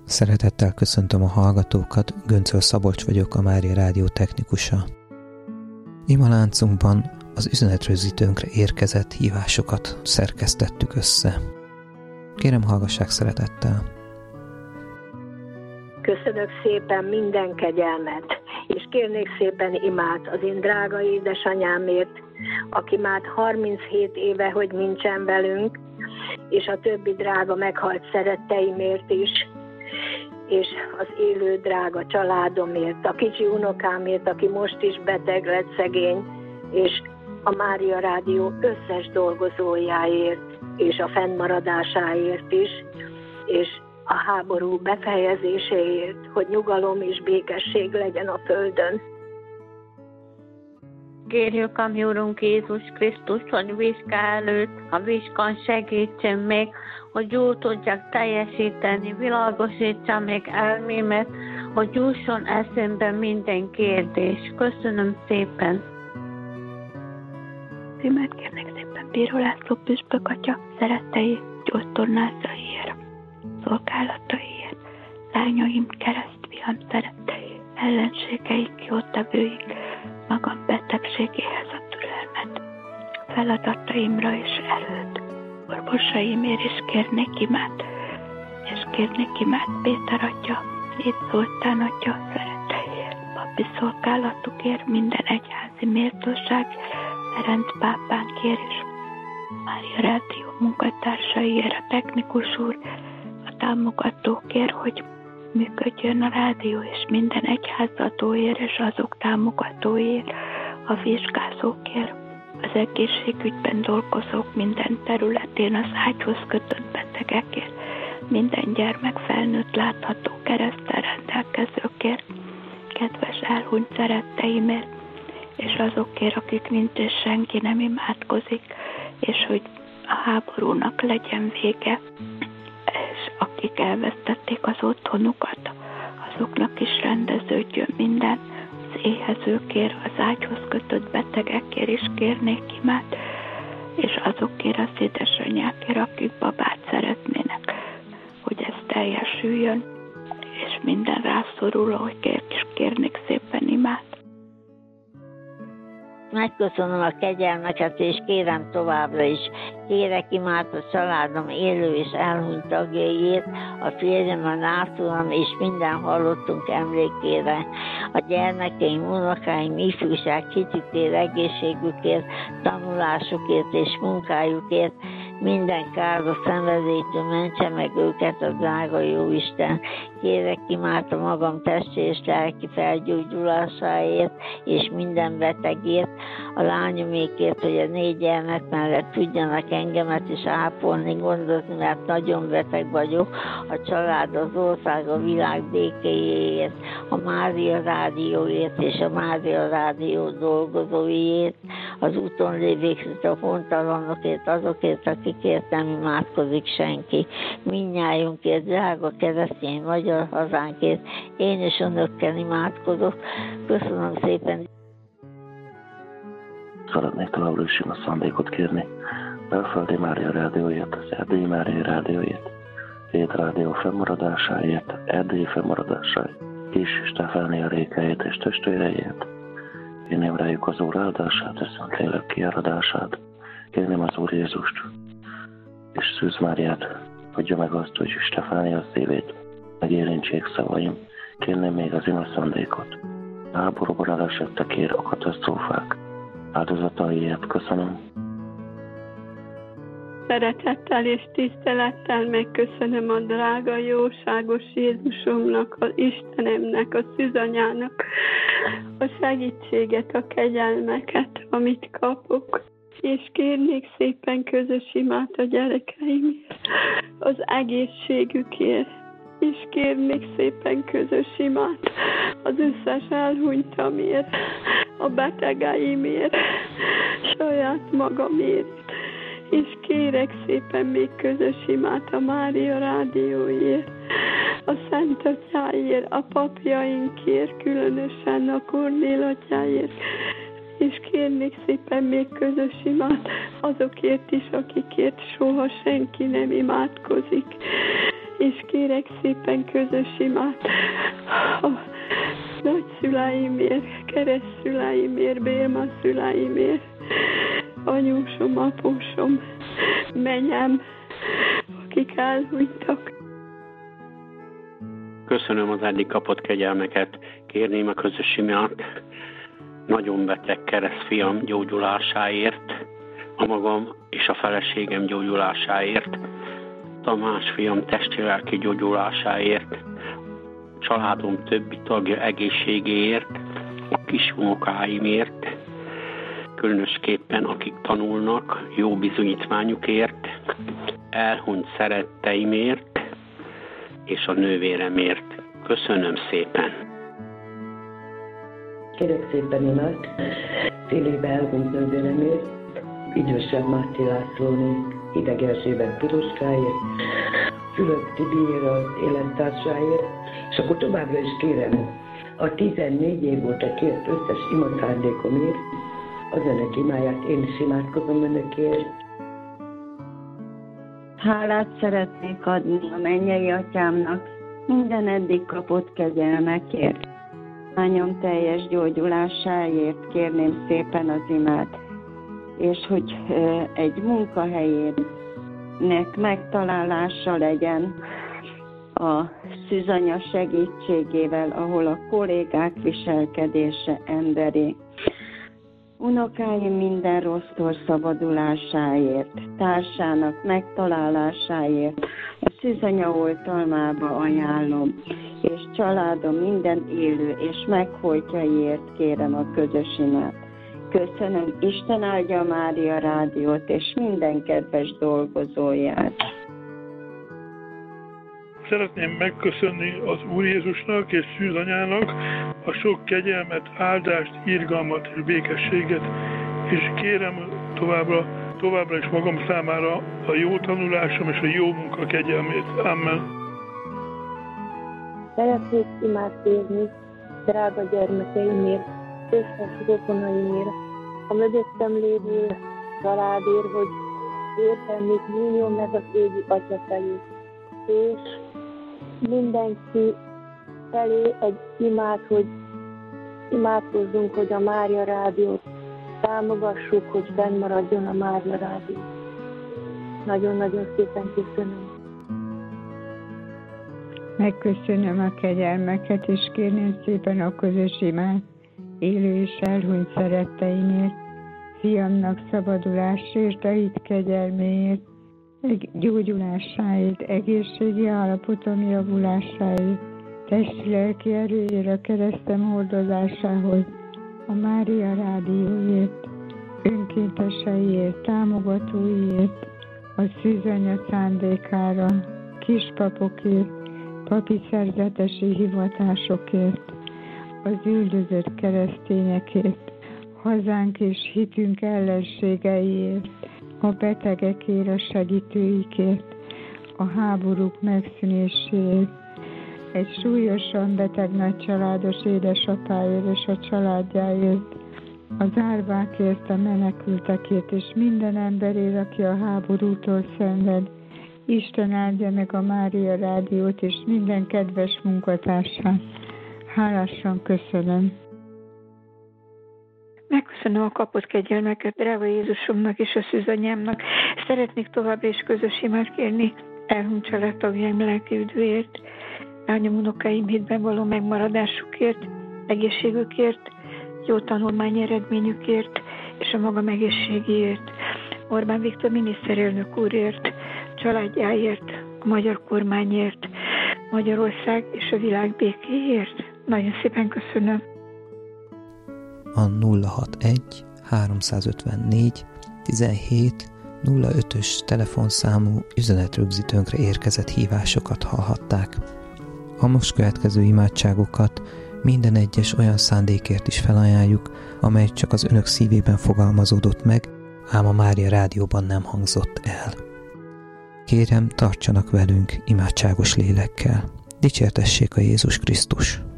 Szeretettel köszöntöm a hallgatókat, Göncöl Szabolcs vagyok, a Mária Rádió technikusa. Imaláncunkban az üzenetrögzítőnkre érkezett hívásokat szerkesztettük össze. Kérem, hallgassák szeretettel! Köszönök szépen minden kegyelmet, és kérnék szépen imát az én drága édesanyámért, aki már 37 éve, hogy nincsen velünk, és a többi drága meghalt szeretteimért is, és az élő drága családomért, a kicsi unokámért, aki most is beteg lett, szegény, és a Mária Rádió összes dolgozójáért, és a fennmaradásáért is, és a háború befejezéséért, hogy nyugalom és békesség legyen a földön. Kérjük a mi Urunk Jézus Krisztus, hogy vizsga előtt, a vizsgán segítsen meg, hogy jól tudjak teljesíteni, világosítsa meg elmémet, hogy jusson eszembe minden kérdés. Köszönöm szépen! Szímet kérnek szépen Bíró László püspök atya szerettei gyógytornázaiért, szolgálataiért, lányaim, keresztfiam szerettei, ellenségeink, jótevőink, magam betegségéhez a türelmet, feladataimra és erőt, orvosaimért is kérnék imát, és kérnék imát Péter atya, Széd Zoltán atya szeretteiért, papi szolgálatukért, minden egyházi méltóság, Ferenc pápánkért és Mária Rádió munkatársaiért, a technikus úr, a támogatókért, hogy működjön a rádió, és minden egyházadóért és azok támogatóért, a vizsgázókért, az egészségügyben dolgozók minden területén, az ágyhoz kötött betegekért, minden gyermek felnőtt látható kereszttel rendelkezőkért, kedves elhunyt szeretteimért, és azokért, akik nincs és senki nem imádkozik, és hogy a háborúnak legyen vége, és akik elvesztették az otthonukat, azoknak is rendeződjön minden, az éhezőkért, az ágyhoz kötött betegekért is kérnék imát, és azokért az édesanyákért, akik babát szeretnének, hogy ez teljesüljön, és minden rászoruló, hogy kérnék szépen imát. Megköszönöm a kegyelmeket, és kérem továbbra is. Kérek imát a családom élő és elhunyt tagjaiért, a férjem, a nátulam és minden hallottunk emlékére. A gyermekeim, unokáim, ifjúság hitükért, egészségükért, tanulásukért és munkájukért, minden káros szenvedélytől mentse meg őket a drága Jóisten. Kérek imát a magam testi és lelki felgyógyulásáért, és minden betegért, a lányomékért, hogy a 4 gyermek mellett tudjanak engemet is ápolni, gondozni, mert nagyon beteg vagyok, a család, az ország, a világ békéjéért, a Mária Rádióért és a Mária Rádió dolgozóiért, az úton lévőkért, a hontalanokért, azokért, akikért nem imádkozik senki. Mindnyájunkért, drága keresztény magyar hazánkért, én is önökkel imádkozok. Köszönöm szépen. Szeretnék továbbra is a szándékot kérni. Belföldi Mária Rádióért, az Erdélyi Mária Rádióért, Két Rádió fennmaradásáért, Erdélyi fennmaradásáért, Kis Stefánia Rékáért és testvéreiért. Kérném rájuk az Úr áldását, a Szentlélek kiáradását. Kérném az Úr Jézust és Szűz Máriát, adja meg azt, hogy Stefánia szívét megérintsék szavaim. Kérném még az ima szándékot. A háborúban elesettekért, a katasztrófák áldozataiért köszönöm. Szeretettel és tisztelettel megköszönöm a drága, jóságos Jézusomnak, az Istenemnek, a szűzanyának a segítséget, a kegyelmeket, amit kapok. És kérnék szépen közös imát a gyerekeimért, az egészségükért. És kérnék szépen közös imát az összes elhunytamért, a betegeimért, saját magamért. És kérek szépen még közös imát a Mária Rádióért, a Szent Atyáért, a papjainkért, különösen a Kornél atyáért. És kérnék szépen még közös imát azokért is, akikért soha senki nem imádkozik. és kérek szépen közös imát a nagyszüleimért, keresztszüleimért, bérmaszüleimért, anyósom, apósom, menyem, akik elhunytak. Köszönöm az eddig kapott kegyelmeket, kérném a közös imát nagyon beteg keresztfiam gyógyulásáért, a magam és a feleségem gyógyulásáért, Tamás fiam testi-lelki gyógyulásáért, családom többi tagja egészségéért, a kisunokáimért, különösképpen akik tanulnak, jó bizonyítványukért, elhunyt szeretteimért és a nővéremért. Köszönöm szépen! Kérek szépen imát félébe elhunyt nővéremért, idősebb Máté Lászlóné, Hideg Erzsébet Piroskáért, Fülöp Tibiért az élettársáért, és akkor továbbra is kérem a 14 év óta kért összes imaszándékomért, az önök imáját, én is imádkozom önökért. Hálát szeretnék adni a mennyei atyámnak minden eddig kapott kegyelmekért. Lányom teljes gyógyulásáért kérném szépen az imát, és hogy egy munkahelyének megtalálása legyen a szűzanya segítségével, ahol a kollégák viselkedése emberi. Unokáim minden rossztól szabadulásáért, társának megtalálásáért, a szűzanya oltalmába ajánlom, és családom minden élő és megholtjaiért kérem a közös imát. Köszönöm, Isten áldja Mária Rádiót és minden kedves dolgozóját. Szeretném megköszönni az Úr Jézusnak és Szűzanyának a sok kegyelmet, áldást, irgalmat és békességet, és kérem továbbra is magam számára a jó tanulásom és a jó munka kegyelmét. Amen. Szeretnék imát kérni drága gyermekeimért, összes rokonaimért, a mögöttem lévő családért, hogy értelmét nyíljon meg az égi Atya felé, és mindenki felé egy imát, hogy imádkozzunk, hogy a Mária Rádiót támogassuk, hogy fennmaradjon a Mária Rádió. Nagyon-nagyon szépen köszönöm. Megköszönöm a kegyelmeket, és kérném szépen a közös imát élő és elhunyt szeretteimért, fiamnak szabadulásért, a hit kegyelméért, gyógyulásáért, egészségi állapotom javulásáért, testi-lelki erőjére, a keresztem hordozásához, a Mária Rádióért, önkénteseiért, támogatóiért, a szűzanya szándékára, kispapokért, papi szerzetesi hivatásokért, az üldözött keresztényekért, hazánk és hitünk ellenségeiért, a betegekért, a segítőikért, a háborúk megszűnéséért, egy súlyosan beteg nagycsaládos édesapáért és a családjáért, az árvákért, a menekültekért és minden emberért, aki a háborútól szenved. Isten áldja meg a Mária Rádiót és minden kedves munkatársát. Hálásan köszönöm. Megköszönöm a kapott kegyelmeket drága Jézusomnak és a szűzanyámnak. Szeretnék továbbra is közös imát kérni elhunyt családtagjaim lelki üdvőért, lányom unokáim hitben való megmaradásukért, egészségükért, jó tanulmányi eredményükért és a magam egészségéért, Orbán Viktor miniszterelnök úrért, családjáért, a magyar kormányért, Magyarország és a világ békéért. Nagyon szépen köszönöm. A 061 354 17 05-ös telefonszámú üzenetrögzítőnkre érkezett hívásokat hallhatták. A most következő imádságokat minden egyes olyan szándékért is felajánljuk, amely csak az önök szívében fogalmazódott meg, ám a Mária Rádióban nem hangzott el. Kérem, tartsanak velünk imádságos lélekkel. Dicsértessék a Jézus Krisztus!